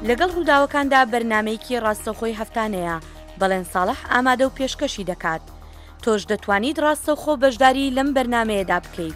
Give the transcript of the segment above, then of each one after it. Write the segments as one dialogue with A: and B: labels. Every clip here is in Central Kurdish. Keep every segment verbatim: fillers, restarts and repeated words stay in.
A: لەگەڵ ڕووداوەکاندا بەرنامەیەکی ڕاستەوخۆی هەفتانەیە بەڵێن ساڵح ئامادە و پێشکەشی دەکات. تۆش دەتوانیت ڕاستەوخۆ بەشداری لەم بەرنامەیەدا بکەیت.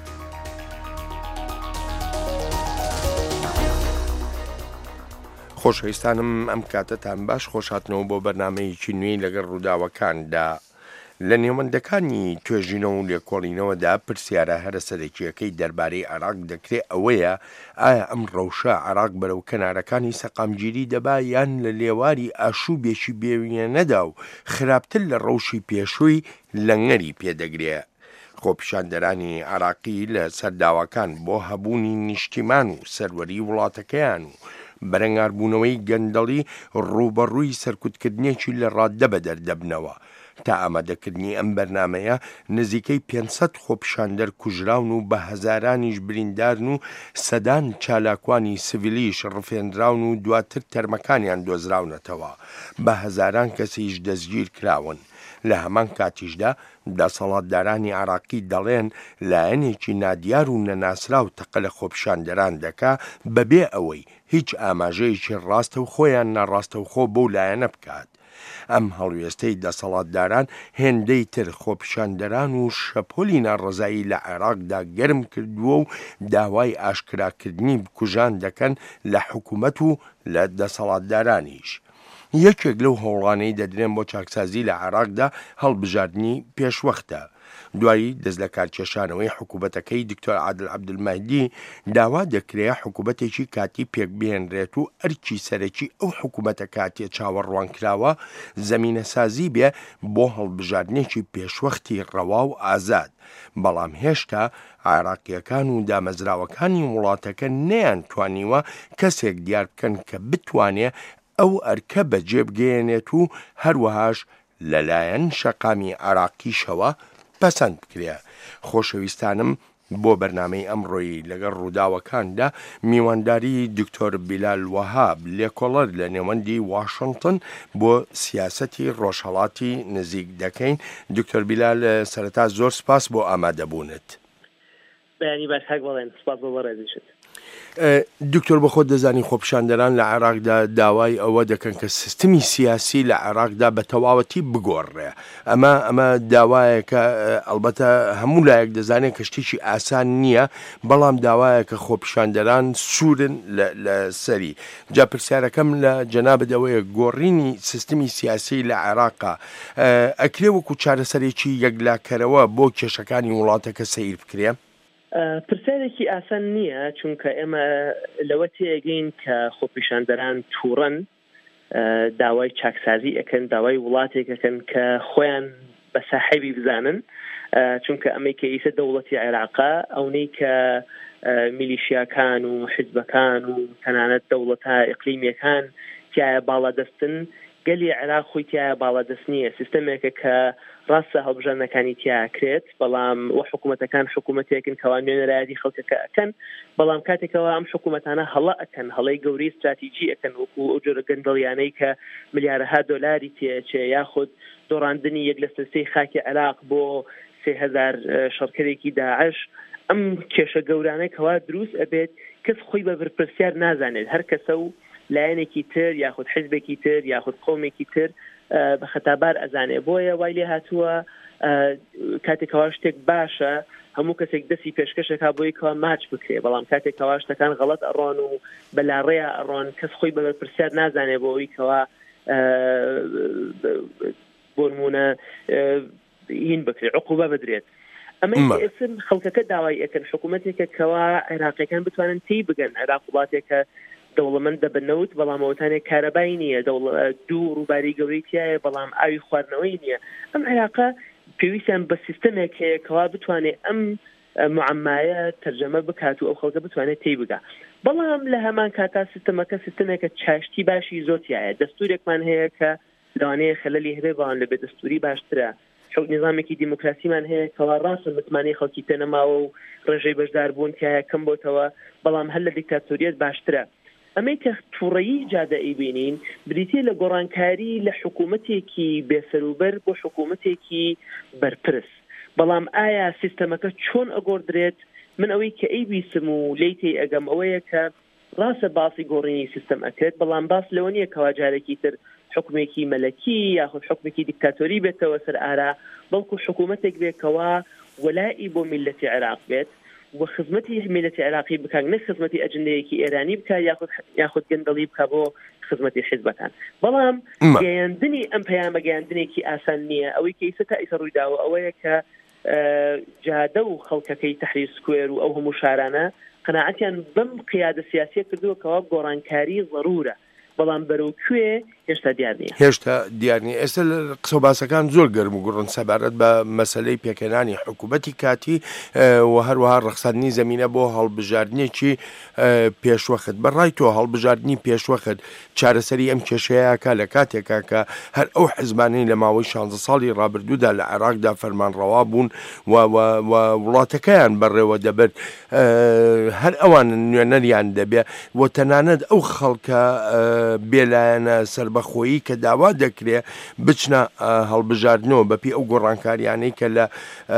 B: خۆشەویستانم ئەم کاتتان باش خۆشهاتنەوە بۆ بەرنامەیەکی نوێی لەگەڵ ڕووداوەکاندا. لە نێوەندەکانی توێژینەوە و لێکۆڵینەوەدا پرسیارە هەرە سەرەکیەکەی دەربارەی عێراق دەکرێت ئەوەیە ئایا ئەم ڕەوشە عێراق بەرەو کەنارەکانی سەقامگیری دەبا یان لە لێواری ئاشوبێکی بێوێنەدا و خراپتر لە ڕەوشی پێشووی لەنگەری پێدەگرێت. خۆپیشاندەرانی عێراقی لە سەرداواکان بۆ هەبوونی نیشتیمان و سەروەری وڵاتەکەیان و بەرەنگاربوونەوەی گەندەڵی ڕوبەڕووی سەرکوتکردنێکی لە ڕاددە بە دەردەبنەوە. تا ئامادەکردنی ئەم بەرنمەیە نزیکەی پێنج سەد خۆپیشاندەر کوژراون و بە هەزارانیش بریندارن و سەدان چالاکوانی سڤیلیش ڕفێنراون و دواتر تەرمەکانیان دۆزراونەتەوە. بە هەزاران کەسیش دەستگیر کراون. لە هەمان کاتیشدا دەسەڵاتدارانی عێراقی دەڵێن لایەنێکی نادیار و نەناسرا و تەقە لە خۆپیشاندەران دەکا بەبێ ئەوەی هیچ ئاماژەیەکی ڕاستە و خۆیان ناڕاستە و خۆ بەو لایەنە بکات. ئەم هەڵوێستەی دەسەڵاتداران هێندەی تر خۆپیشاندەران و شەپۆلی ناڕەزایی لە عێراقدا گەرم کردووە و داوای ئاشکراکردنی بکوژان دەکەن لە حکوومەت و لە دەسەڵاتدارانیش. یەکێک لەو هەوڵانەی دەدرێن بۆ چاکسازی لە عێراقدا هەڵبژاردننی پێشوەختە. دوایی دەست لە کارکێشانەوەی حکوومەتەکەی دکتۆر عادل عەبدولمەهدی داوا دەکرێت حکوومەتێکی کاتی پێک بێنرێت و ئەرکی سەرەکی ئەو حکوومەتە کاتێ چاوەڕوانکراوە زەمینەسازی بێ بۆ هەڵبژاردنێکی پێشوەختی ڕەوا و ئازاد. بەڵام هێشتا عێراقیەکان و دامەزراوەکانی وڵاتەکە نەیان توانیوە کەسێک دیار بکەن کە بتوانێت ئەو ئەرکە بەجێبگەێنێت و هەروەهاش لەلایەن شەقامی عێراقیشەوە پەسەند بکرێ. خۆشەویستانم بۆ بەرنامەی ئەمڕۆیی لەگەڵ ڕووداوەکاندا میوانداری دکتۆر بیلال وەهاب لێکۆڵەر لە نێوەندی واشنگتن بۆ سیاسەتی ڕۆژهەڵاتی نزیک دەکەین. دکتۆر بیلال سەرەتا زۆر سپاس بۆ ئامادەبوونت.
C: بەیانی باش هەک بەڵێن سپاس بۆ بەڕێزیشت.
B: دکتۆر بە خۆت دەزانی خۆپیشاندەران لە عێراقدا داوای ئەوە دەکەن کە سیستمی سیاسی لە عێراقدا بە تەواوەتی بگۆڕێ. ئەمە ئەمە داوایەکە ئەلبەتە هەموو لایەک دەزانێت کە شتێکی ئاسان نییە، بەڵام داوایە کە خۆپیشاندەران سوورن لە سەری. جا پرسیارەکەم لە جەنابەتەوەیە گۆڕینی سیستمی سیاسی لە عێراقا ئەکرێ وەکو چارەسەرێکی یەکلاکەرەوە بۆ کێشەکانی وڵاتەکە سەیر بکرێ؟
C: پرسیارێکی ئاسان نییە، چونکە ئێمە لەوە تێگەین کە خۆپیشاندەران تووڕەن داوای چاکسازی ئەکەن، داوای وڵاتێکەکەن کە خۆیان بە ساحەبی بزانن، چونکە ئەمەی کە ئیسە دەوڵەتی عێراقا ئەونەی کە میلیشیاکان و حیزبەکان و تەنانەت دەوڵەتە ئیقلیمیەکان تایە باڵادەستن، گەلی عێراق خۆی تایە باڵادەست نییە. سیستەمێکە کە ڕاستە هەڵبژاردنەکانی تیاکرێت، بەڵام وە حکوومەتەکان حکوومەتێکن کەوا نوێنەرایەتی خەڵکەکە ئەکەن، بەڵام کاتێکەوە ئەم حکوومەتانە هەڵە ئەکەن، هەڵەی گەورەی استراتیجی ئەکەن، وەکو ئەو جۆرە گەندەڵیانەی کە ملیارەها دۆلاری تێچێ، یاخود دۆڕاندنی یەک لە سەرسەی خاکی عێراق بۆ سێ هەزار شەڕکەرێکی داعش. ئەم کێشە گەورانەی کەوا دروست ئەبێت کەس خۆی بە بەرپرسیار نازانێت، هەر کەسە و لایەنێکی تر یاخود حیزبێکی تر یاخود قۆمێکی تر بە خەتابار ئەزانێ. بۆیە وای لێ هاتووە کاتێکەوە شتێک باشە هەموو کەسێک دەستی پێشکەشێکا بۆی کەوا ماچ بکرێ، بەڵام کاتێکەوە شتەکان غەڵەت ئەڕۆن و بەلاڕێە ئەڕۆن کەس خۆی بە بەرپرسیار نازانێ بۆ ئەوەی کەوا بۆ نمونە هین بکرێ، عقوبە بدرێت. ئەمە ئێسم خەڵکەکە داوای ئەکەن حکوومەتێکە کەوا عێراقیەکان بتوانن تی بگەن. عێراق وڵاتێکە دەوڵەمەند دەبنەوت، بەڵام ئەوتانێک کارەبای نییە، دوو ڕووباری گەورەی تایە، بەڵام ئاوی خواردنەوەی نییە. ئەم عێراقا پێویستیان بە سیستەمێک هەیە کەوا بتوانێت ئەم معمایە تەرجەمە بکات و ئەو خەڵکە بتوانێت تی بگا. بەڵام لە هەمان کاتا سیستەمەکە سیستەمێکە چاشتی باشی زۆرتیایە. دەستورێکمان هەیە کە لەوانەیە خەلەلی هەبێ، بەڵام لەبێ دەستوری باشترە. نظامێکی دیموکراسیمان هەیە کەوا ڕاستە متمانەی خەڵکی پێنەماوە و ڕێژەی بەشداربوون تایە کەم بۆتەوە، بەڵام هەر لە دیکتاتۆریەت باشترە. ئەمەی کە تووڕەیی جادە ئەیبینین بریتێ لە گۆڕانکاری لە حکوومەتێکی بێسەروبەر بۆ حکوومەتێکی بەرپرس. بەڵام ئایا سیستەمەکە چۆن ئەگۆڕدرێت؟ من ئەوەی کە ئەیبیسم و لەیتی ئەگەم ئەوەیە کە ڕاستە باسی گۆڕینی سیستم ئەکرێت بەڵام باس لەوە نییە کەوا جارێکی تر حکومێکی مەلەکی یاخود حکومێکی دیکتاتۆری بێتەوە سەر ئارا بەڵکو حکوومەتێک بێتەوە وەلای بۆ میلەتی عێراق بێت و خزمەتی میلەتی عێراقی بکات نەک خزمەتی ئەجندەیەکی ئێرانی بکات یاخود یاخود گەندەڵی بکات بۆ خزمەتی حیزبەکان بەڵام گەیاندنی ئەم پەیامە گەیاندنێکی ئاسان نییە ئەوەی کە ئیستا ئیسە ڕوویداوە ئەوەیە کە جادە و خەڵکەکەی تەحریر سکوێر و ئەو هەموو شارانە قەناعەتیان بەم قیادە سیاسیە کردووە کەوا گۆڕانکاری ضرورە بەڵام بەرەو کوێ هێشتا دیار نییە
B: هێشتا دیار نییە ئێستا قسە و باسەکان زۆر گەرم و گوڕن سەبارەت بە مەسەلەی پێکەنانی حکوومەتی کاتی و هەروەها ڕەخساندنی زەمینە بۆ هەڵبژاردنێکی پێشوەخت بەڕای تۆ هەڵبژاردننی پێشوەخت چارەسەری ئەم کێشەیەکە لە کاتێکا کە هەر ئەو حزبانەی لە ماوەی شانزە ساڵی ڕابردوودا لە عێراقدا فەرمانڕەوا بوون و وڵاتەکەیان بەڕێوە دەبێت هەر ئەوان نوێنەریان دەبێت و تەنانەت ئەو خەڵکە بێلایەنە سربەخۆیی کە داوا دەکرێت بچنە هەڵبژاردنەوە بەپی ئەو گۆڕانکاریانەی کە لە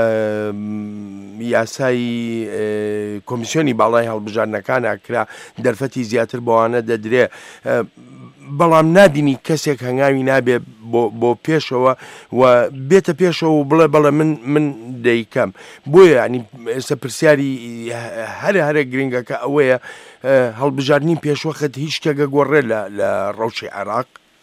B: یاسایی کۆمیسیۆنی باڵای هەڵبژاردنەکانە کرا دەرفەتی زیاتر بۆوانە دەدرێ بەڵام نادینی کەسێک هەنگاوی نابێ بۆ پێشەوە و بێتە پێشەوە و بڵێ بەڵێ من من دەیکەم بۆیە ینی ئێستا پرسیاری هەرە هەرە گرنگەکە ئەوەیە هەڵبژاردننی پێشوەخت هیچ شتێکە گۆڕێ لە ڕەوشی عێراق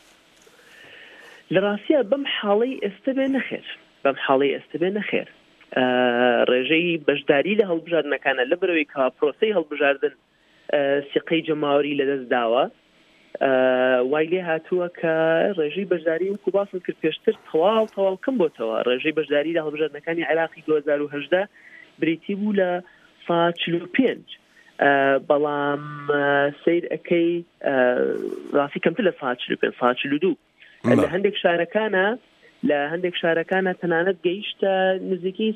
C: لە ڕاستیە بەم حاڵەی ئێستا بێ نەخێر بەم حاڵەی ئێستا بێ نەخێر ڕێژەی بەشداری لە هەڵبژاردنەکانە لە بەرەوەی کە پرۆسەی هەڵبژاردن سیقەی جەماوەری لەدەست داوە وای لێ هاتووە کە ڕێژەی بەشداری وەکو باسم کرد پێشتر تەواو تەواو کەم بۆتەوە ڕێژەی بەشداری لە هەڵبژاردنەکانی عێراقی دوو هەزار و هەژدە بریتی بوو لە سەد و چل و پێنج بەڵام سیر ئەەکەی ڕاستی کەمتر لە سەد و چل و پێنج سەد و چل و دوو لە هەندێک شارەکانە لە هەندێک شارەکانە تەنانەت گەیشتە نزیکی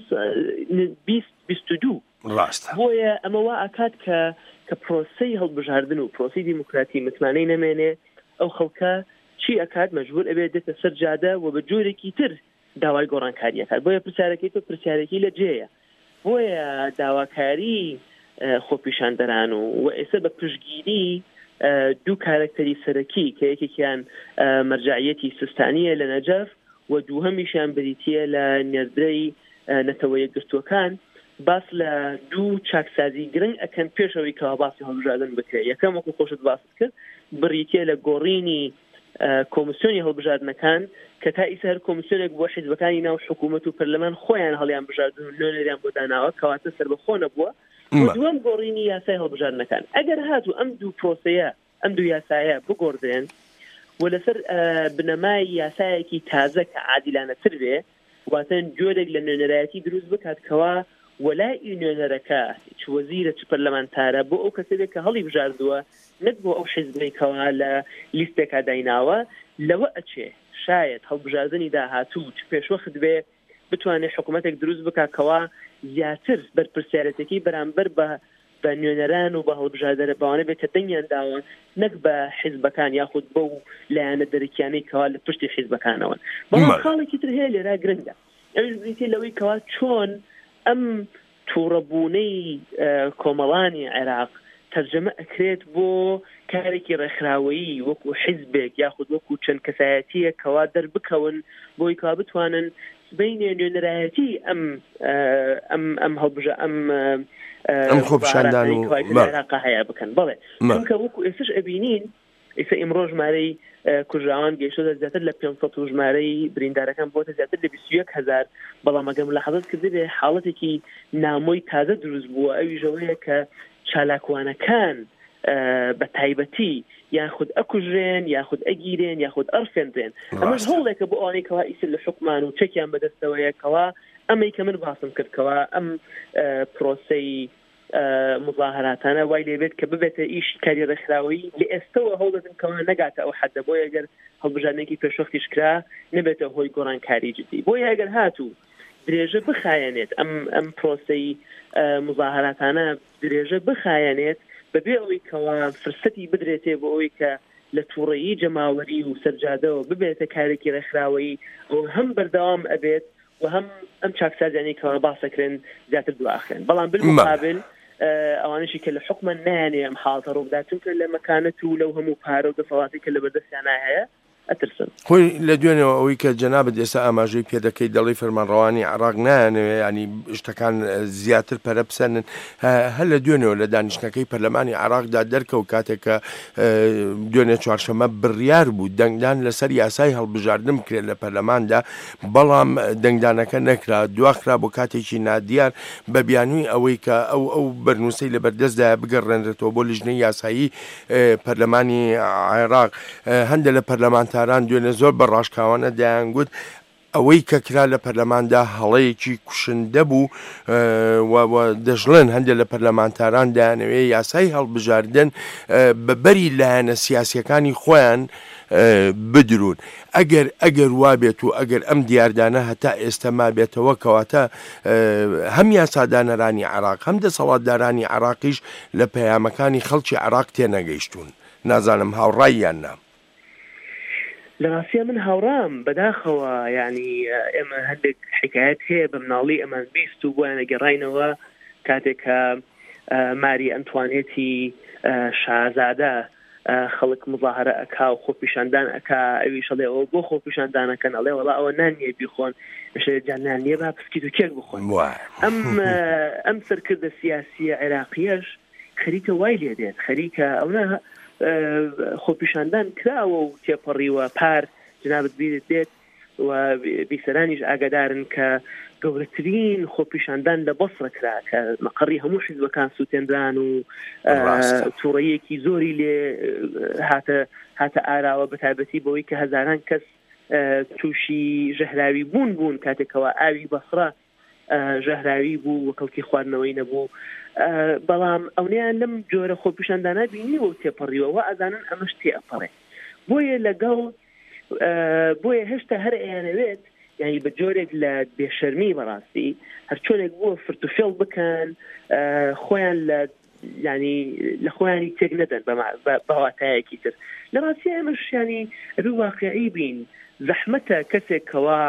C: بیست بیست و دوو بۆیە ئەمەوە ئاکات کە کە پرۆسەی هەڵبژاردن و پرۆسی دیموکراتی متمانەی نەمێنێ ئەو خەڵکە چی ئەکات مەجبور ئەبێت دێتە سەر جادە و بە جۆرێکی تر داوای گۆڕانکاریەکات بۆیە پرسیارەکەی تۆ پرسیارێکی لە جێیە بۆیە داواکاری خۆپیشاندەران و و ئێستا بە پشتگیری دوو کارکتەری سەرەکی کە یەکێکیان مەرجعیەتی سیستانیە لە نەجەف و دووهەمیشیان بریتیە لە نێردرەی نەتەوە یەکگرتووەکان باس لە دوو چاکسازی گرنگ ئەکەن پێشەوەی کەوا باسی هەڵبژاردن بکرێت یەکەم وەکو خۆشت باست کرد بریتیە لە گۆڕینی کۆمیسیۆنی هەڵبژاردنەکان کە تا ئیسا هەر کۆمیسیۆنێک بۆ حیزبەکانی ناو حکوومەت و پەرلەمان خۆیان هەڵیان بژاردن و نوێنەریان بۆ داناوە کەواتە سەربەخۆ نەبووە دووەم گۆڕینی یاسای هەڵبژاردنەکان ئەگەر هاتوو ئەم دوو پرۆسەیە ئەم دوو یاسایە بگۆڕدرێن و لەسەر بنەمای یاسایەکی تازە کە عادیلانەتر بێ واتەن جۆرێک لە نوێنەرایەتی دروست بکات کەوا وەلای نوێنەرەکە چ وەزیرە چ پەرلەمانتارە بۆ ئەو کەسێک کە هەڵی بژاردووە نەک بۆ ئەو حیزبەی کەوا لە لیستێکا دایناوە لەوە ئەچێ شاید هەڵبژاردننی داهاتوو چ پێشوەخت بێ بتوانێت حکوومەتێک دروست بکات کەوا زیاتر بەرپرسیارەتێکی بەرامبەر بە بە نوێنەران و بە هەڵبژاردنە بەوانە بێت کە دەنگیان داوە نەک بە حیزبەکان یاخود بە و لایەنە دەرەکیانەی کەوا لە پشتی حیزبەکانەوە بەڵام خاڵێکی تر هەیە لێرا گرنگە ئەوش بریتێ لەوەی کەوا چۆن ئەم تووڕەبوونەی کۆمەڵانی عێراق تەرجەمە ئەکرێت بۆ کارێکی ڕێکخراوەیی وەکو حیزبێک یاخود وەکو چەند کەسایەتیە کەوا دەربکەون بۆی کەوا بتوانن بینێ نوێنەرایەتی ئەم ئەم ئەم هەڵبژە ئەم
B: ئەم خۆپیشاندان و
C: عێراق هەیە بکەن بەڵێ چونکە وەکو ئێستش ئەبینین ئێستا ئیمڕۆ ژمارەی کوژراوان گەیشتۆ زیاتر لە پێنج سەد و ژمارەی بریندارەکان بۆتە زیاتر لە بیست و یەک هەزار بەڵام ئەگەم لە حەزت کردبێ حاڵەتێکی نامۆی تازە دروست بووە ئەویژەوەیە کە چالاکوانەکان بە تایبەتی یاخود ئەکوژرێن یاخود ئەگیرێن یاخود ئەرفێنرێن ئەمەش هەوڵێکە بۆ ئەوانەی کەوا ئیسر لە حکومان و چەکیان بەدەستەوەیەکەوە ئەمەی کە من باسم کردکەوە ئەم پرۆسەی مظاهراتانە وای لێبێت کە ببێتە ئیش کاری ڕێکخراوەیی لە ئێستەوە هەوڵدەن کەوا نەگاتە ئەو حەدە بۆ ئەگەر هەڵبژاردنێکی پێشوەختیش کرا نەبێتە هۆی گۆڕانکاری جدی بۆ ئەگەر هاتوو درێژە بخایەنێت ئەم ئەم پرۆسەی مظاهراتانە درێژە بخایەنێت بەبێ ئەوەی کەوا فرسەتی بدرێتێ بۆ ئەوەی کە لە تووڕەیی جەماوەری و سەرجادەوە ببێتە کارێکی ڕێکخراوەیی و هەم بەردەوام ئەبێت و هەم ئەم چاکسازیانی کەوا باسەکرێن زیاتر دواخێن بەڵام بالمقابل ئەوانشی کە لە حکومە نانێ ئەم حاڵتە ڕووبدا چونکە لە مەکانەت و لەو هەموو پارە و دەسەڵاتی کە لە بەردەستیان هەیە ئەترسن.
B: خۆی لە دوێنەوە ئەوەی کە جەنابەت ئێستا ئاماژەی پێ دەکەی دەڵی فەرمانڕەوانی عێراق نایانەوێ ینی شتەکان زیاتر پەرە بسەنن هەر لە دوێنەوە لە دانیشتەکەی پەرلەمانی عێراقدا دەرکەوت کاتێک کە دوێنێ چوارشەمە بڕیار بوو دەنگدان لەسەر یاسای هەڵبژاردن بکرێت لە پەرلەماندا بەڵام دەنگدانەکە نەکرا دواخرا بۆ کاتێکی نادیار بە بیانووی ئەوەی کە ئەو ئەو بەرنووسەی لە بەردەستدا بگەڕێنرێتەوە بۆ لیژنەی یاسایی پەرلەمانی عێراق. هەندێک لە پەرلەمانتاران دوێنێ زۆر بە ڕاشکاوانە دەیانگوت ئەوەی کە کرا لە پەرلەماندا هەڵەیەکی کوشندە بوو دەژڵێن هەندێک لە پەرلەمانتاران دایانەوێ یاسای هەڵبژاردن بەبەری لایەنە سیاسیەکانی خۆیان بدرون. ئەگەر ئەگەر وا بێت و ئەگەر ئەم دیاردانە هەتا ئێستا ما بێتەوە کەواتە هەم یاسادانەرانی عێراق هەم دەسەڵاتدارانی عێراقیش لە پەیامەکانی خەڵکی عێراق تێنەگەیشتون. نازانم هاوڕاییان نا.
C: لە ڕاستیە من هاوڕام بەداخەوە ینی ئێمە هەندێک حکایەت هەیە بە مناڵی ئەمان بیست و بۆیانە گەڕاینەوە کاتێک کە ماری ئەنتوانێتی شازادە خەڵک مظاهرە ئەکا و خۆپیشاندان ئەکا ئەوی شەڵێ ئەوە بۆ خۆپیشاندانەکەن ئەڵێ وەڵا ئەوە نانیە بیخۆن جانیان نییە با پسکیت و کێک بخۆن. ئەم ئەم سەرکردە سیاسیە عێراقیەش خەریکە وای لێ دێت خەریکە ئەوە خۆپیشاندان کراوە و تێپەڕیوە پار جنابەت بیرت دێت و بیسەرانیش ئاگادارن کە گەورەترین خۆپیشاندان لە بەسڕە کرا کە مەقڕی هەموو حیزبەکان سووتێنران و تووڕەیەکی زۆری لێ هاتە هاتە ئاراوە بەتایبەتی بەوەی کە هەزاران کەس تووشی ژەهراوی بوون بوون کاتێکەوە ئاوی بەسڕە ژەهراوی بوو و کەڵکی خواردنەوەی نەبوو. بەڵام ئەونیان لەم جۆرە خۆپیشاندانە بینیوە و تێپەڕیوەوە ئەزانن ئەمەش تێئەپەڕێ بۆیە لەگەڵ بۆیە هێشتا هەر ئەیانەوێت یعنی بە جۆرێک لە بێشەرمی بەڕاستی هەر چۆنێک بووە فرتوفێڵ بکەن خۆیان لە ینی لە خۆیانی تێک نەدەن بەواتایەکی تر. لە ڕاستی ئەمەش ینی ئەبێ واقعی بین زەحمەتە کەسێک کەوا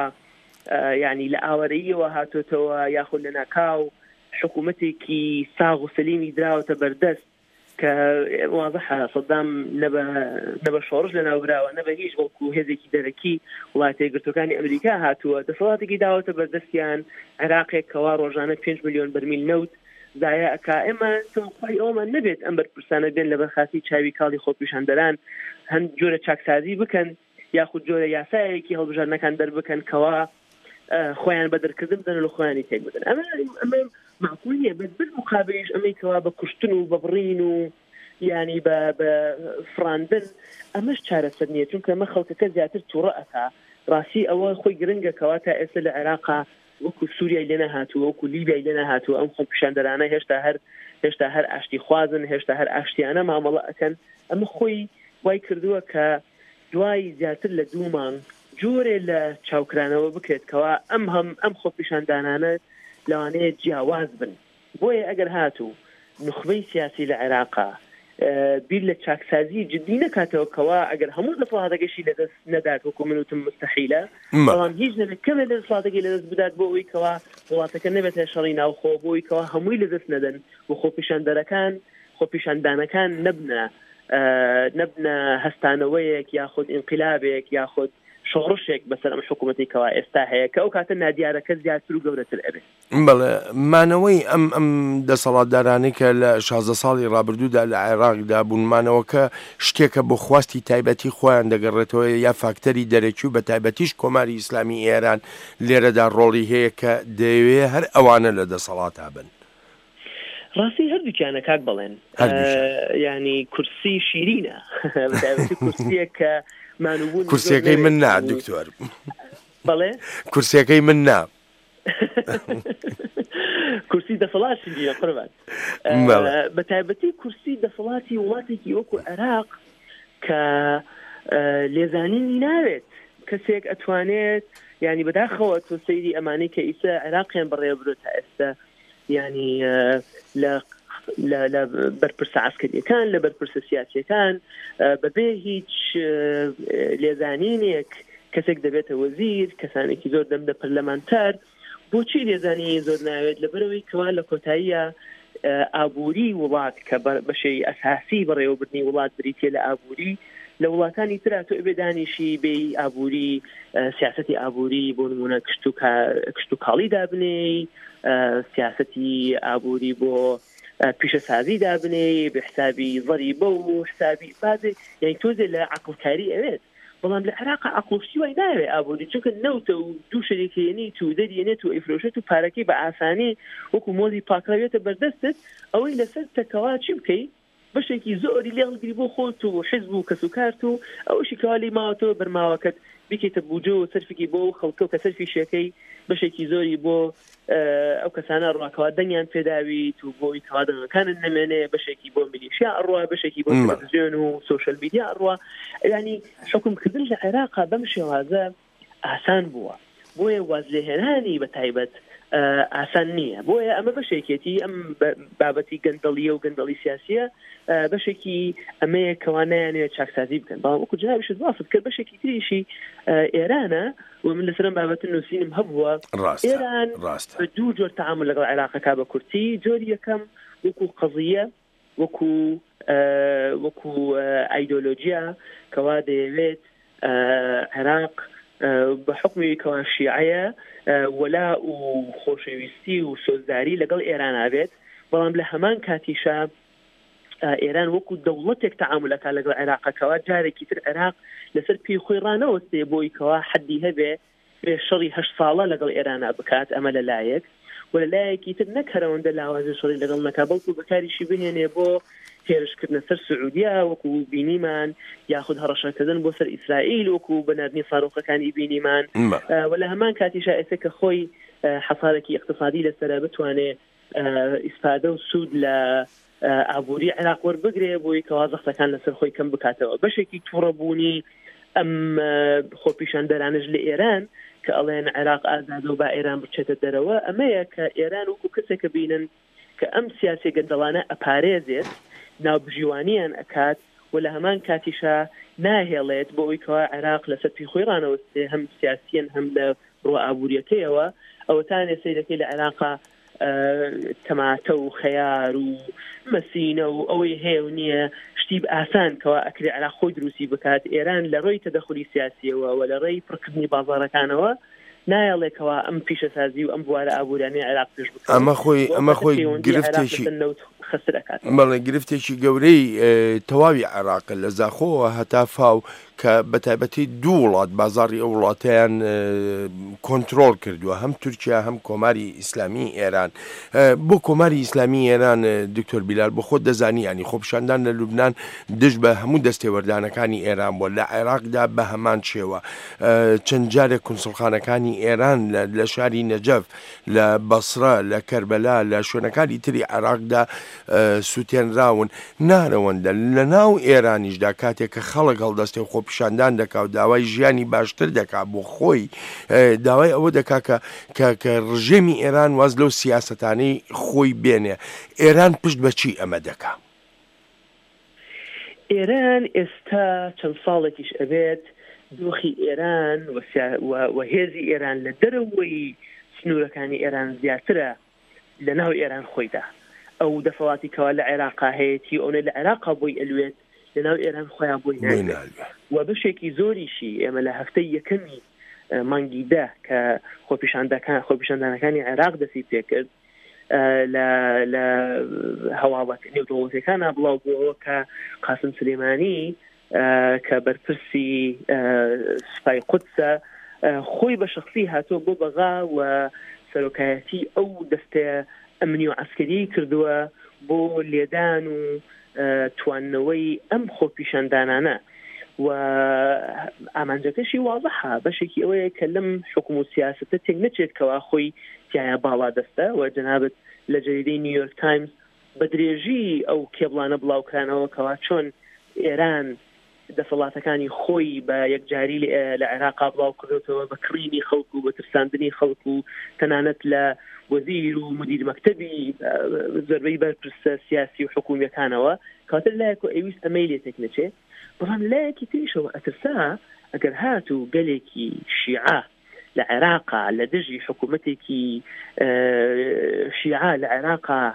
C: ینی لە ئاوەرەیەوە هاتوتەوە یاخود لە ناکاو حکوومەتێکی ساغ و سەلیمی دراوەتە بەردەست کە واضحە سەدام نەبە شۆڕش لە ناوبراوە نەبە هیچ وەڵکو هێزێکی دەرەکی وڵاتی یەکگرتوەکانی ئەمریکا هاتووە دەسەڵاتێکی داوەتە بەردەستیان عێراقێک کەوا ڕۆژانە پێنج ملیۆن بەرمیل نەوت دایە ئەکا ئێمە تەوقعی ئەومان نەبێت ئەم بەرپرسانە بێن لە بەرخاستی چاوی کاڵی خۆپیشاندەران هەند جۆرە چاکسازی بکەن یاخود جۆرە یاسایەکی هەڵبژاردنەکان دەربکەن کەوا خۆیان بە دەرکردن بدەن و لە خۆیانی تێک بدەن. ئەمە ئەمە معقول نییە بەس بالمقابلش ئەمەیکەوە بە کوشتن و بە بڕین و ینی بە فراندن ئەمەش چارەسەر نییە چونکە ئەمە خەڵکەکە زیاتر تووڕە ئەکا. ڕاستی ئەوە خۆی گرنگە کەواتە ئێستا لە عێراقا وەکو سووریای لێ نەهاتووە وەکو لیبیای لێ نەهاتووە ئەم خۆپیشاندەرانە هێشتا هەر هێشتا هەر ئاشتی خوازن هێشتا هەر ئاشتیانە مامەڵە ئەکەن. ئەمە خۆی وای کردووە کە دوای زیاتر لە دوو مانگ جۆرێ لە چاوکرانەوە بکرێت کەوا ئەم هەم ئەم خۆپیشاندانانە لەوانەیە جیاواز بن. بۆیە ئەگەر هاتوو نخبەی سیاسی لە عێراقا بیر لە چاکسازی جدی نەکاتەوە کەوا ئەگەر هەموو دەسەڵاتەکەشی لەدەست نەدات وەکو منوتم مستەحیلە بەڵام هیچ نەکەمێت لە دەسەڵاتێکی لەدەست بدات بۆ ئەوەی کەوا وڵاتەکە نەبێتە شەڕی ناوخۆ بۆی کەوا هەمووی لەدەست نەدەن و خۆپیشاندەرەکان خۆپیشاندانەکان نەبنە نەبنە هەستانەوەیەک یاخود ئینقلابێک یاخود شۆڕشێک بەسەر ئەم حکوومەتی کەوا ئێستا هەیە کە ئەو کاتە نادیارەکە زیاتر و گەورەتر ئەبێت.
B: بەڵێ مانەوەی ئەم ئەم دەسەڵاتدارانی کە لە شازدە ساڵی ڕابردوودا لە عێراقدا بوونمانەوە شتێکە بۆ خواستی تایبەتی خۆیان دەگەڕێتەوە یا فاکتەری دەرەکی و بە تایبەتیش کۆماری ئیسلامی ئێران لێرەدا ڕۆڵی هەیە کە دەیەوێ هەر ئەوانە لە دەسەڵاتا بن.
C: ڕاستی هەردووکیانە کاک بڵێن ینی کورسی شیرینە بەتایبەتی کورسیە کە مانوبوون
B: کورسیەکەی من نا دکتۆر
C: بەڵێ
B: کورسیەکەی من نا
C: کورسی دەسەڵات شیرینە قوربان بەتایبەتی کورسی دەسەڵاتی وڵاتێکی وەکو عێراق کە لێزانینی ناوێت کەسێک ئەتوانێت ینی بەداخەوە تۆ سەیری ئەمانەی کە ئیسا عێراقیان بەڕێوە برۆ تا ئێستا ینی لە لە بەرپرسە عسکەریەکان لە بەرپرسە سیاسیەکان بەبێ هیچ لێزانینێک کەسێک دەبێتە وەزیر کەسانێکی زۆر دەمدە پەرلەمانتار بۆچی لێزانی زۆر ناوێت لەبەرەوەی کەوا لە کۆتاییە ئابووری وڵات کە بەشەی ئەساسی بەڕێوەبردنی وڵات بریتە لە ئابووری لە وڵاتانی ترا تۆ بێدانیشی بێ ئابووری سیاسەتی ئابووری بۆ نمونە کشت و کاڵی دابنێ سیاسەتی ئابووری بۆ پیشەسازی دابنێ بە حسابی ضەریبە و حسابی بازێ یعنی تۆزێ لە عەقڵکاری ئەوێت بەڵام لە عێراق عەقڵشتی وای ناوێ ئابووری چونکە نەوتە و دوو شەریکێنیت و دەریێنێت و ئەیفرۆشێت و پارەکەی بە ئاسانی وەکو مۆزی پاکراوێتە بەردەستت ئەوەی لەسەر تەکەوا چی بکەیت بەشێکی زۆری لێڵگری بۆ خۆت و حیزب و کەس و کارت و ئەوشی کەوالی ماوەتەوە بەرماوەکەت بکەیتە بوجە و سەرفێکی بۆ خەڵکە و کە سەرفی شەکەی بەشێکی زۆری بۆ ئەو کەسانە ڕاکەوا دەنگیان پێداویت و بۆی کەوا دەنگەکانت نەمێنێ بەشێکی بۆ میلیشیا ئەڕوا بەشێکی بۆ تەلەڤیزیۆن و سۆشەل میدیا ئەڕوا ینی حکومکردن لە عێراقا بەم شێوازە ئاسان بووە بۆیە واز لێهێنانی بە تایبەت ئاسان نییە بۆیە ئەمە بەشێکێتی ئەم بابەتی گەندەڵیە و گەندەڵی سیاسیە بەشێکی ئەمەیە کەوانیانەوێت چاکسازی بکەن بەڵام وەکو جنابیشت باسط کرد بەشێکی تریشی ئێرانە و من لەسەرم بابەتن نووسینم هەبووە ئێران بە دوو جۆر تەعامل لەگەڵ عێراقەکە بە کورتی جۆری یەکەم وەکو قەزیە وەکو وەکو ئایدۆلۆجیا کەوا دەیەوێت عێراق بە حکمی کەوا شیعەیە وەلا و خۆشەویستی و سۆزداری لەگەڵ ئێران ئابێت بەڵام لە هەمان کاتیشە ئێران وەکو دەوڵەتێک تەعاملەکە لەگەڵ عێراقەکەوە جارێکی تر عێراق لەسەر پێی خۆی ڕانەوەستێ بۆی کەوا حەدی هەبێ بێ شەڕی هەشت ساڵە لەگەڵ ئێرانە بکات ئەمە لەلایەک و لەلایەکی تر نەکەرەوەندە لاوازە شەڕی لەگەڵ نەکا بەڵکو بەکاریشی بهێنێ بۆ هێرشکردنە سەر سعودیا وەکو بینیمان یاخود هەڕەشەکردن بۆ سەر ئیسرائیل وەکو بەناردنی ساڕۆخەکانی بینیمان و لە هەمان کاتیشە ئێستا کە خۆی حەسارێکی اقتصادی لەسەرە بتوانێ ئیسپادە و سوود لە ئابووری عێراق وەربگرێ بۆی کەوا زەختەکان لەسەر خۆی کەم بکاتەوە بەشێکی تووڕەبوونی ئەم خۆپیشاندەرانش لە ئێران کە ئەڵێن عێراق ئازادە و با ئێران بچێتە دەرەوە ئەمەیە کە ئێران وەکو کەسێکە بینن کە ئەم سیاسی گەندەڵانە ئەپارێزێت ناوبژیوانیان ئەکات و لە هەمان کاتیشە ناهێڵێت بۆ ئەوی کەوا عێراق لەسەر پێی خۆی ڕانەوەستێ هەم سیاسیەن هەم لە ڕۆ ئابووریەکەیەوە ئەوەتانێ سەیرەکەی لە عێراقا تەماتە و خەیار و مەسینە و ئەوەی هەیە و نییە شتی ئاسان کەوا ئەکرێ عێراق خۆی دروستی بکات ئێران لە ڕۆی تەدەخولی سیاسیەوە و لە ڕێی پڕکردنی بازاڕەکانەوە نایەڵێکەوە ئەم پیشەسازی و ئەم بوارە ئابوورانەی عێراق پێش بکات
B: ئەمە خۆی ئەمە خۆی گرفتێکی بەڵێ گرفتێکی گەورەی تەواوی عێراق لە زاخۆوە هەتا فاو کە بەتایبەتی دوو وڵات بازاڕی ئەو وڵاتیان کۆنتترۆل کردووە هەم تورکیا هەم کۆماری ئیسلامی ئێران بۆ کۆماری ئیسلامی ئێران دکتۆر بیلال بۆ خۆت دەزانی ینی خۆپیشاندان لە لوبنان دژ بە هەموو دەستێوەردانەکانی ئێران بۆ لە عێراقدا بە هەمان شێوە چەند جارێک کونسڵخانەکانی ئێران لە شاری نەجەف لە بەسرە لە کەربەلا لە شوێنەکانی تری عێراقدا سووتێنراون نارەوەندە لە ناو ئێرانیشدا کاتێک کە خەڵک هەڵدەستێ و خۆپیشاندان دەکا و داوای ژیانی باشتر دەکا بۆ خۆی داوای ئەوە دەکا کە ڕژێمی ئێران واز لەو سیاسەتانەی خۆی بێنێ ئێران پشت بەچی ئەمە دەکا
C: ئێران ئێستا چەند ساڵێکیش ئەبێت دۆخی ئێران و هێزی ئێران لە دەرەوەی سنوورەکانی ئێران زیاترە لە ناو ئێران خۆیدا ئەو دەفەڵاتی کەوا لە عێراقا هەیەی ئەوە لە عێراقا بۆی ئەلوێت لەناو ئێران خۆیان بۆی ناوێت و بەشێکی زۆریشی ئێمە لە هەفتەی یەکەمی مانگی دە کە خۆپیشاندەکان خۆپیشاندانەکانی عێراق دەستی پێکرد لە هەواڵەت نێودەوڵەتیەکانە بڵاو بووەوە کە قاسم سلێمانی کە بەرپرسی سوپای قودسە خۆی بە شخصی هاتۆ بۆ بەغا و سەرۆکایەتی ئەو دەستەیە ئەمنی و عسکەری کردووە بۆ لێدان و تواننەوەی ئەم خۆپیشاندانانە و ئامانجەکەشی واضحە بەشێکی ئەوەیە کە لەم حکوم و سیاسەتە تێک نەچێت کەوا خۆی تایە باڵا دەستە و جەنابەت لە جەریدەی نیویۆرک تایمز بە درێژی ئەو کێبڵانە بڵاوکرانەوە کەوا چۆن ئێران دەسەڵاتەکانی خۆی بە یەکجاری لە عێراقا بڵاو کردوتەوە بە کڕینی خەڵکو و بە ترساندنی خەڵکو و تەنانەت لە وەزیر و مدیر مەکتەبی زۆربەی بەرپرسە سیاسی و حکوومیەکانەوە کاتر لایەک و ئەویست ئەمەی لێ تێک نەچێ بەڵام لایەکی تریشەوە ئەترسا ئەگەر هات و گەلێکی شیعە لە عێراقا لە دژی حکوومەتێکی شیعە لە عێراقا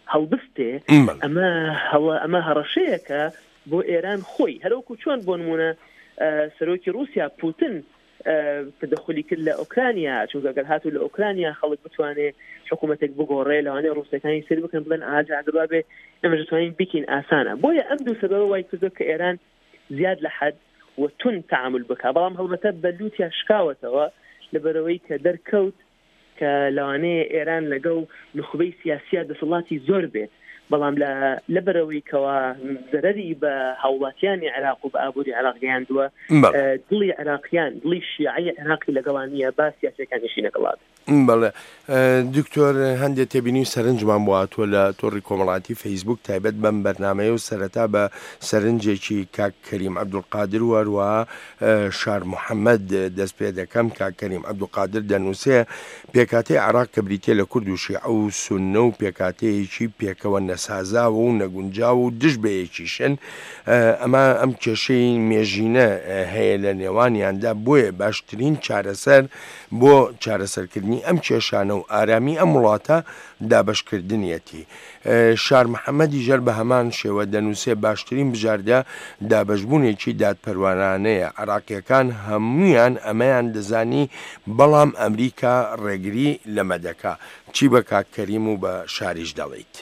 C: هەڵبستێ ئەمە ئەمە هەڕەشەیەکە بۆ ئێران خۆی هەروەکو چۆن بۆ نمونە سەرۆکی رووسیا پوتن تدخلی کرد لە ئۆکرانیا چونکە ئەگەر هاتوو لە ئۆکرانیا خەڵک بتوانێت حکوومەتێک بگۆڕێ لەوانەیە ڕووسەکانی سەر بکەن بڵێن ئاجا ئەگەر بێ ئەمە دەتوانین بکەین ئاسانە بۆیە ئەم دوو سەبەبە وای کردو کە ئێران زیاد لە حەد و تون تعامل بکە بەڵام هەڵبەتە بەلووتیا شکاوەتەوە لەبەرەوەی کە دەرکەوت کە لەوانەیە ئێران لەگەڵ نخبەی سیاسیە دەسەڵاتی زۆر بێت بەڵام لەبەرەوەی کەوا زەرەری بە هاوڵاتیانی عێراق و بە ئابووری عێراق گەیاندووە دڵی عێراقیان دڵی شیعی عێراقی لەگەڵانیە با سیاسەکانیشی نەگەڵات
B: بەڵێ دکتۆر هەندێک تێبینی سەرنجمان بواتوە لە تۆڕی کۆمەڵاتی فەیسبوک تایبەت بەم بەرنامەیە و سەرەتا بە سەرنجێکی کاک کەریم عەبدولقادر و هەروەها شار محەممەد دەست پێ دەکەم کاک کەریم عەبدولقادر دەنووسێ پێکاتەی عێراق کە بریتێ لە کورد و شیعە و سوننە و پێکاتەیەکی پێکەوە نەسازاوە و نەگونجاو و دژ بەیەکیشن ئەمە ئەم کێشەی مێژینە هەیە لە نێوانیاندا بۆیە باشترین چارەسەر بۆ چارەسەرکردنی ئەم کێشانە و ئارامی ئەم وڵاتە دابەشکردنیەتی شار محەممەدی ژەر بە هەمان شێوە دەنووسێ باشترین بژاردە دابەشبوونێکی دادپەروانانەیە عێراقیەکان هەمویان ئەمەیان دەزانی بەڵام ئەمریکا ڕێگری لەمە دەکا چی بە کاک کەریم و بە شاریش دەڵێیت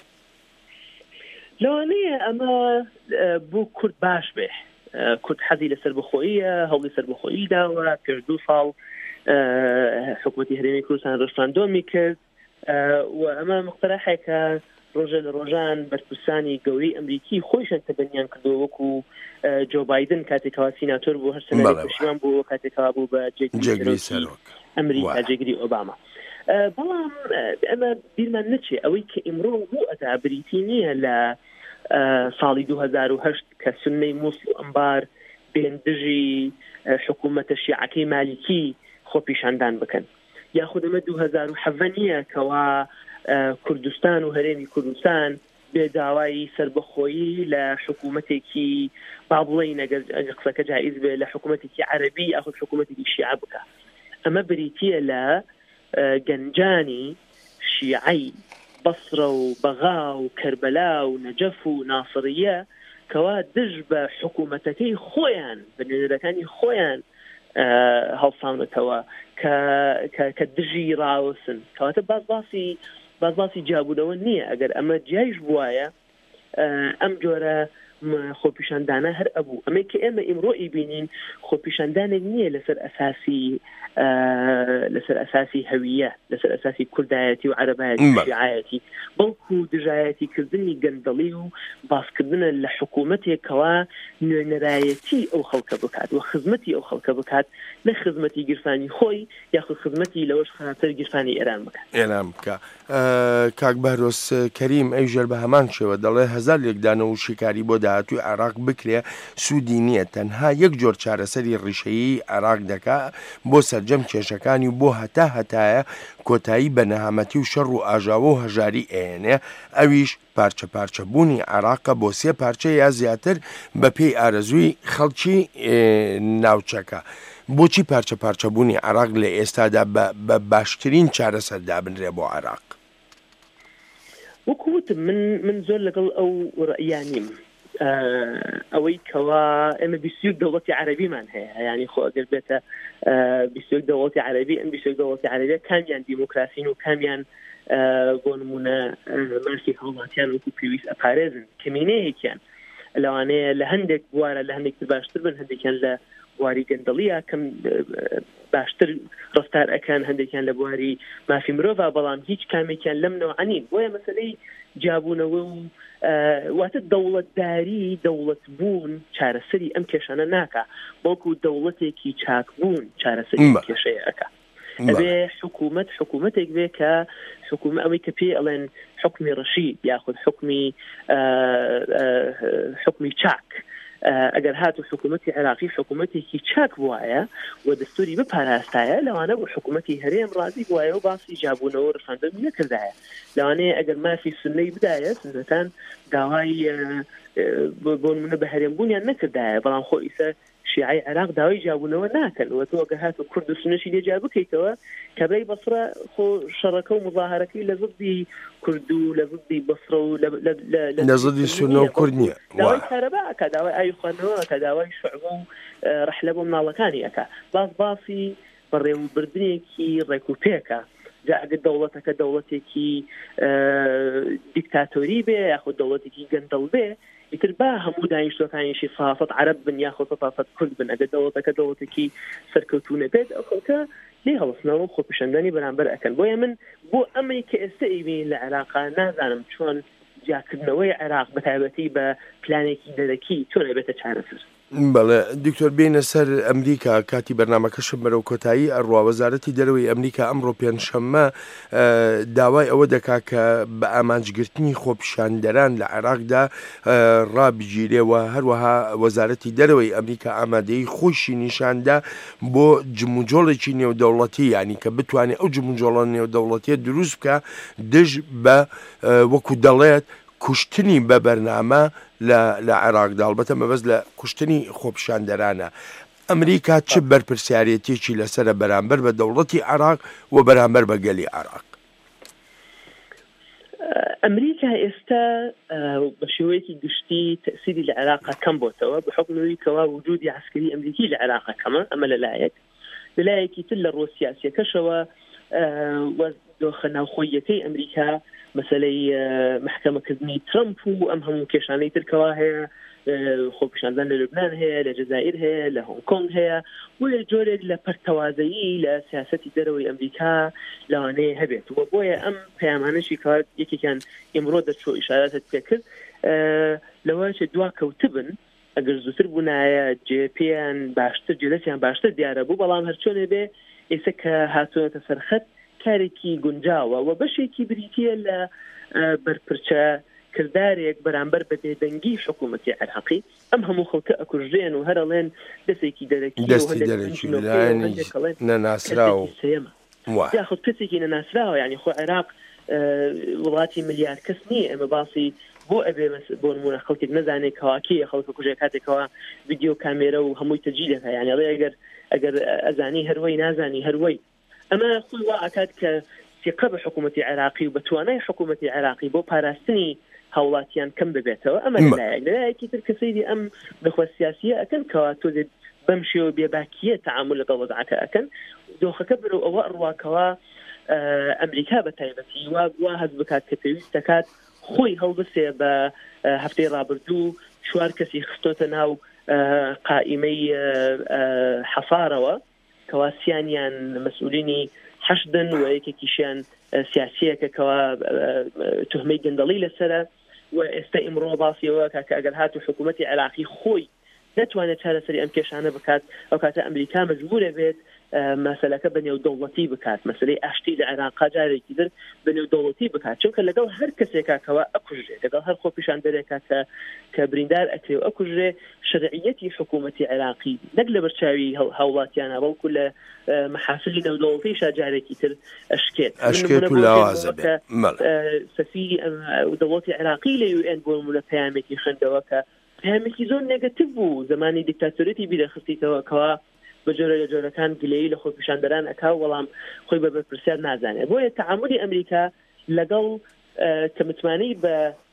C: لەوانەیە ئەمە بۆ کورد باش بێ کورد حەزی لەسەر بخۆیە هەوڵی سەر بخۆیی داوە پێش دوو ساڵ حکوومەتی هەرێمی کوردستان ڕەفراندۆمی کرد و ئەمە مقتەرەحێکە ڕۆژە لە ڕۆژان بەرپرسانی گەورەی ئەمریکی خۆیشان تەبەنیان کردو وەکو جۆ بایدن کاتێکەوە سیناتۆر بوو هەر سەنەری پشتیوان بوو کاتێکەوە بوو بە جێگیری سەرۆک ئەمریکا جێگیری ئۆباما بەڵام ئەمە بیرمان نەچێ ئەوەی کە ئیمڕۆ بوو ئەدا بریتی نییە لە ساڵی دوو هەزار و هەشت کە سنەی مووسڵ ئەمبار بێندژی حکوومەتە شیعەکەی مالیکی خۆ پیشاندان بکەن یاخود ئەمە دوو هەزار و حەڤە نییە کەوا کوردستان و هەرێمی کوردستان بێ داوای سربەخۆیی لە حکوومەتێکی با بڵێین ئەگەر قسەکە جایز بێ لە حکوومەتێکی عەرەبی یاخود حکوومەتێکی شیعە بکە ئەمە بریتیە لە گەنجانی شیعەی بەسرە و بەغا و کەربەلا و نەجەف و ناسڕیە کەوا دژ بە حکوومەتەکەی خۆیان بە نوێنەرەکانی خۆیان هەڵساونەتەوە کە دژی ڕاوەسن کەواتە باز باسی باز باسی جیابوونەوە نییە ئەگەر ئەمە جیایش بوایە ئەم جۆرە خۆپیشاندانە هەر ئەبوو ئەمە کە ئێمە ئیمڕۆ بینین خۆپیشاندانێک نییە لەسەر ئەساسی لەسەر ئەساسی هەویە لەسەر ئەساسی کوردایەتی و عەرەبایەتی و شیعایەتی بەڵکو دژایەتیکردنی گەندەڵی و باسکردنە لە حکوومەتێکەوە نوێنەرایەتی ئەو خەڵکە بکات و خزمەتی ئەو خەڵکە بکات نە خزمەتی گیرفانی خۆی یاخود خزمەتی لەوەش خراپتر گیرفانی ئێران بکات
B: ئێران بکە کاک بەهرۆس کەریم ئەی ژەر بە هەمان شێوە دەڵێ هەزار لێکدانە و شیکاری بۆ داهاتووی عێراق بکرێ سوودی نییە تەنها یەک جۆر چارەسەری ڕیشەیی عێراق دەکا بۆ سەرجەم کێشەکانی و بۆ هەتا هەتایە کۆتایی بە نەهامەتی و شەڕ و ئاژاوە و هەژاری ئێنێ ئەویش پارچە پارچەبوونی عێراقە بۆ سێ پارچە یا زیاتر بە پێی ئارەزووی خەڵکی ناوچەکە بۆچی پارچە پارچەبوونی عێراق لە ئێستادا بە باشترین چارەسەردا بنرێ بۆ عێراق
C: وەکووت من من زۆر لەگەڵ ئەو ڕەئیانیم ئەوەی کەوا ئێمە بیست و یەک دەوڵەتی عەرەبیمان هەیە یعنی خۆ ئەگەر بێتە بیست و یەک دەوڵەتی عەرەبی ئەم بیست و یەک دەوڵەتی عەرەبیە کامیان دیموکراسین و کامیان بۆ نمونە مارکی هەوڵاتیان وەکو پێویست ئەپارێزن کەمینەیەکیان لەوانەیە لە هەندێک بوارە لە هەندێک باشتر بن هەندێکیان لە بواری گەندەڵیە کەم باشتر ڕفتار ئەکەن هەندێکیان لە بواری مافی مرۆڤ بەڵام هیچ کامێکیان لەم نەوعانین بۆیە مەسەلەی جابوونەوە و واتە دەوڵەتداری دەوڵەت بوون چارەسەری ئەم کێشانە ناکە بەڵکو دەوڵەتێکی چاک بوون چارەسەری کێشەیە ئەکە ئەبێ حکوومەت حکوومەتێک بێ کە حکوومەت ئەوەی کە پێ ئەڵێن حکمی ڕەشید یاخود حکمی حکمی چاک ئەگەر هاتو حکوومەتی عێراقی حکوومەتێکی چاک بوایە و دەستوری بپاراستایە لەوانە بۆ حکوومەتی هەرێم ڕازی بوایە و باسی جابوونەوە ڕفاندەمی نەکردایە لەوانەیە ئەگەر مافی سنەی بدایە سنەتان داوای بۆ نمونە بە هەرێمبوونیان نەکردایە بەڵام خۆ ئیسە شیعی عێراق داوای جیابوونەوە ناکەن و تۆ گەهات و کورد و سنەشی لێجیا بکەیتەوە کابرای بەسرە خۆ شەڕەکە و مظاهرەکەی لە زدی کورد و لە زدی بەسرە و
B: لە زدی سونە و کورد نییە
C: داوای کارەبا ئەکا داوای ئاوی خواردنەوە ئەکا داوای شعبە و ڕەحلە بۆ مناڵەکانی ئەکا باس باسی بەڕێوەبردنێکی ڕێکوپێکە ئەگەر دەوڵەتەکە دەوڵەتێکی دیکتاتۆری بێ یاخود دەوڵەتێکی گەندەڵ بێ ئیتر با هەموو دانیشتوەکانیشی سەفەت عەرەب بن یاخود سەفەت کورد بن ئەگەر دەوڵەتەکە دەوڵەتێکی سەرکەوتوونە بێت ئەو خەڵکە لێ هەڵەستنەوە و خۆپیشاندانی بەرامبەر ئەکەن بۆیە من بۆ ئەمەی کە ئێستا ئەیبین لە عێراقا نازانم چۆن جیاکردنەوەی عێراق بەتایبەتی بە پلانێکی دەرەکی چۆن ئەبێتە چارەسەر.
B: بەڵێ دکتۆر بینە سەر ئەمریکا کاتی بەرنامەکەشم بەرەو کۆتایی ئەڕوا وەزارەتی دەرەوەی ئەمریکا ئەمڕۆ پێنجشەممە داوای ئەوە دەکا کە بە ئامانجگرتنی خۆپیشاندەران لە عێراقدا ڕابگیرێەوە هەروەها وەزارەتی دەرەوەی ئەمریکا ئامادەی خۆشی نیشاندا بۆ جموجۆڵێکی نێودەوڵەتی ینی کە بتوانێت ئەو جموجۆڵە نێودەوڵەتیە دروست بکە دژ بە وەکو دەڵێت کوشتنی بە بەرنامە لە عێراقدا ئەڵبەتە مەبەست لە کوشتنی خۆپیشاندەرانە. ئەمریکا چ بەرپرسیارەتێکی لەسرە بەرامبەر بە دەوڵەتی عێراق و بەرامبەر بە گەلی عێراق؟
C: ئەمریکا ئێستا بە شێوەیەکی گشتی تەسیری لە عێراقا کەم بۆتەوە بەحکمەوەی کەوا وجودی عسکەری ئەمریکی لە عێراقا کەمە ئەمە لەلایەک لەلایەکی تر لە ڕۆ سیاسیەکەشەوە دۆخە ناوخۆیەکەی ئەمریکا مەسەلەی محکەمەکردنی ترامپ و ئەم هەموو کێشانەی ترکەوە هەیە خۆپیشاندان لە لوبنان هەیە لە جەزائیر هەیە لە هۆنگ کۆنگ هەیە و جۆرێک لە پەرتەوازایی لە سیاسەتی دەرەوەی ئەمریکا لەوانەیە هەبێت و بۆیە ئەم پەیامانەشی کات یەکێکیان ئیمڕۆ دەچۆ ئیشارەتت پێکرد لەوە چ دوا کەوتبن ئەگەر زووتر بوونایە جێپیان باشتر جلسیان باشتر دیارە بوو بەڵام هەرچۆنێ بێ ئێستا کە هاتوونەتە سەرخەت کارێکی گونجاوە و بەشێکی بریتیە لە بەرپرچە کردارێک بەرامبەر بە بێدەنگی حکوومەتی عێراقی ئەم هەموو خەڵکە ئەکوژێن و هەرەڵێن دەستێکی دەرەکی
B: نەناسراوە
C: یاخود کەسێکی نەناسراوە یعنی خۆ عێراق وڵاتی ملیار کەس نییە ئەمە باسی بۆ ئەبێ بۆ نمونە خەڵکێک نەزانێت کەواکیە خەڵکە کوژێ کاتێکەوە ڤیدیۆ کامێرە و هەمووی تەجیلەکە یعنی ئەگەر ئەگەر ئەزانی هەروەی نازانی هەروەی ئەمە خۆی وا ئاکات کە سیقە بە حکوومەتی عێراقی و بە توانای حکوومەتی عێراقی بۆ پاراستنی هاوڵاتیان کەم ببێتەوە ئەمە لایەکی تر کەسەیدی ئەم بەخوا سیاسیە ئەکەن کەوا تۆ بەم شێوە بێباکیە تعامل لەگەڵ وەزعەکە ئەکەن دۆخەکە بەرەو ئەوە ئڕواکەوە ئەمریکا بە تایبەتی وا وا هەز بکات کە پێویست دەکات خۆی هەڵبسێ بە هەفتەی ڕابردوو چوار کەسی خستۆتە ناو قائیمەی حەفارەوە کەوا سیانیان مەسئولینی حەشدن و یەکێکیشیان سیاسیەکە کەوا تهمەی گەندەڵی لەسرە و ئێستا ئیمڕۆ باسیەوە کە ئەگەر هاتو حکوومەتی عێراقی خۆی نەتوانێت چارەسەری ئەم کێشانە بکات ئەو کاتە ئەمریکا مەجبورە بێت مەسەلەکە بەنێو دەوڵەتی بکات مەسەلەی ئاشتی لە عێراقا جارێکی تر بەنێو دەوڵەتی بکات چونکە لەگەڵ هەر کەسێکا کەوا ئەکوژرێ لەگەڵ هەر خۆپیشاندەرێکا کە کە بریندار ئەکرێ و ئەکوژرێ شەرعیەتی حکوومەتی عێراقی نەک لە بەرچاوی هاوڵاتیانە بەڵکو لە محافلی نێودەوڵەتیشا جارێکی تر ئەشکێت
B: ئەشکێت و لاوازە بێت
C: سەفیری دەوڵەتی عێراقی لە یو ئێن بۆ نمونە پەیامێکی خوێندەوە کە پەیامێکی زۆر نێگەتیڤ بوو زمانی دیکتاتۆریەتی بیرەخستیتەوە کەوا بە جۆرە لە جۆرەکان گلەیی لە خۆپیشاندەران ئەکا وەڵام خۆی بە بەرپرسیار نازانێت بۆیە تەعاملی ئەمریکا لەگەڵ کە متمانەی بە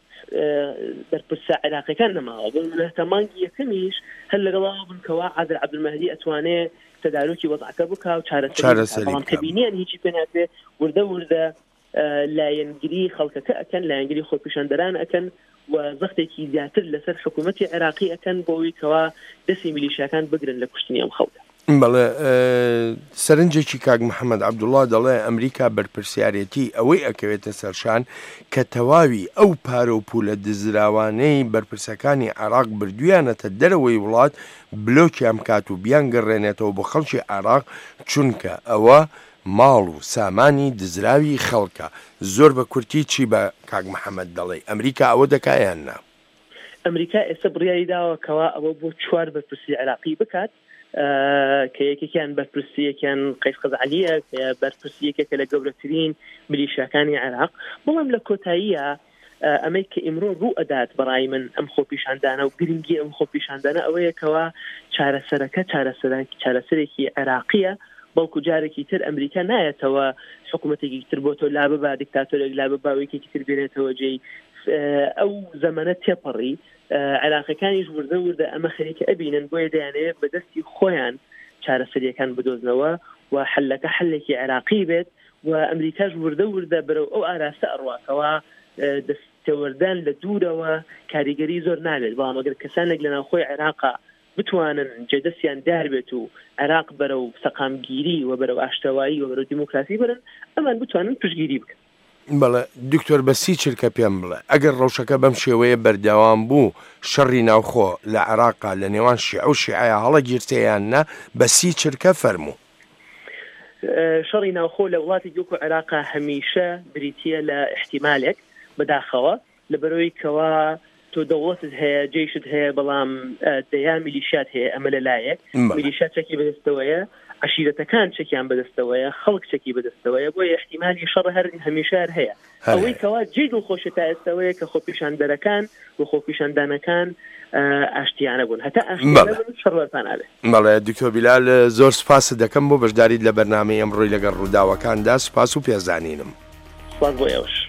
C: بەرپرسە عێراقیەکان نەماوە بۆ تەمانگی یەکەمیش هەر لەگەڵاوە بن کەوا عادل عەبدولمەهدی ئەتوانێت تەدارۆکی وەزعەکە بکا و چارەسەری بەڵام کە بینیان هیچی پێ ناکرێ وردە وردە لایەنگری خەڵکەکە ئەکەن لایەنگری خۆپیشاندەران ئەکەن و زەختێکی زیاتر لەسەر حکوومەتی عێراقی ئەکەن بۆەوەی کەوا دەستی میلیشیاکان بگرن لە کوشتنی ئەم خەڵکە.
B: بەڵێ سەرنجێکی کاک محەممەد عەبدوڵڵا دەڵێ ئەمریکا بەرپرسیارەتی ئەوەی ئەکەوێتە سەرشان کە تەواوی ئەو پارە و پولە دزراوانەی بەرپرسەکانی عێراق بردویانەتە دەرەوەی وڵات بلۆکیان بکات و بیان گەڕێنێتەوە بۆ خەڵکی عێراق چونکە ئەوە ماڵ و سامانی دزراوی خەڵکە. زۆر بە کورتی چی بە کاک محەممەد دەڵێ ئەمریکا ئەوە دەکایان نا؟
C: ئەمریکا ئێستا بڕیاری داوە کەوا ئەوە بۆ چوار بەرپرسی عێراقی بکات کە یەکێکیان بەرپرسیەکیان قەیس قەزعەلیە کە بەرپرسیەکێکە لە گەورەترین میلیشیاکانی عێراق بەڵام لە کۆتاییە ئەمەی کە ئیمرۆ ڕوو ئەدات بەڕای من ئەم خۆپیشاندانە و گرنگی ئەم خۆپیشاندانە ئەوەیەکەوە چارەسەرەکە چارەسەرێکی عێراقیە بەڵکو جارێکی تر ئەمریکا نایەتەوە حکوومەتێکی تر بۆ تۆ لا ببا دیکتاتۆرێک لا بباوەیەکی تر بێنێتەوە جێی ئەو زەمانە تێپەڕی عێراقیەکانیش وردە وردە ئەمە خەریکە ئەبینن بۆیە دەیانەوێت بەدەستی خۆیان چارەسەریەکان بدۆزنەوە و حلەکە حلێکی عێراقی بێت و ئەمریکاش وردە وردە بەرەو ئەو ئاراستە ئەڕواکەوە دەستێوەردان لە دوورەوە کاریگەری زۆر نابێت بەڵام ئەگەر کەسانێک لە ناوخۆی عێراقا بتوانن جێدەستیان داربێت و عێراق بەرەو سەقامگیری و بەرەو ئاشتەوایی و بەرەو دیموکراسی برن ئەمان بتوانن پشتگیری بکەن.
B: بەڵێ دکتۆر بەسی چرکە پێم بڵێ ئەگەر ڕەوشەکە بەم شێوەیە بەردەوام بوو شەڕی ناوخۆ لە عێراقا لە نێوان شیعە و شیعەیە هەڵە گیرتەیان نە بەسی چرکە فەرموو
C: شەڕی ناوخۆ لە وڵاتی گوکو عێراقا هەمیشە بریتیە لە احتیمالێک بەداخەوە لەبەرەوەی کەوا تۆ دەوڵەتت هەیە جێیشت هەیە بەڵام دەیا میلیشیات هەیە ئەمە لەلایەک میلیشیات چەکی بەدەستەوەیە عشیرەتەکان چەکیان بەدەستەوەیە خەڵک چەکی بەدەستەوەیە بۆ احتیمالی شەڕ هەر هەمیشە هەیە ئەوەی کەوا جێ دڵخۆشە تا ئێستەوەیە کە خۆپیشاندەرەکان و خۆپیشاندانەکان ئاشتیانە بوون هەتا ئاشتیانە بوون شەڕوەرتان ئابێ.
B: بەڵێ دکتۆر بیلال زۆر سوپاس دەکەم بۆ بەشداریت لە بەرنامەی ئەمڕۆی لەگەڵ ڕووداوەکاندا سوپاس و پێزانینم.
C: سوپاس بۆ ئێوەش.